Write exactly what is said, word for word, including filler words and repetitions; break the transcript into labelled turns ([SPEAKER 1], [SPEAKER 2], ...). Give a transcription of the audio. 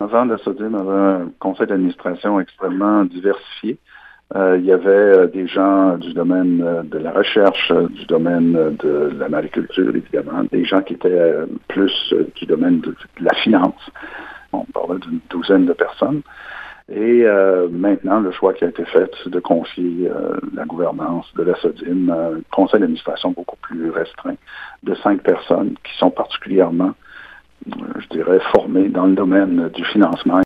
[SPEAKER 1] avant, la SODIM avait un conseil d'administration extrêmement diversifié. Euh, il y avait des gens du domaine de la recherche, du domaine de la mariculture, évidemment, des gens qui étaient plus du domaine de, de la finance. On parlait d'une douzaine de personnes. Et euh, maintenant, le choix qui a été fait, c'est de confier euh, la gouvernance de la SODIM à un conseil d'administration beaucoup plus restreint de cinq personnes qui sont particulièrement, je dirais, formées dans le domaine du financement.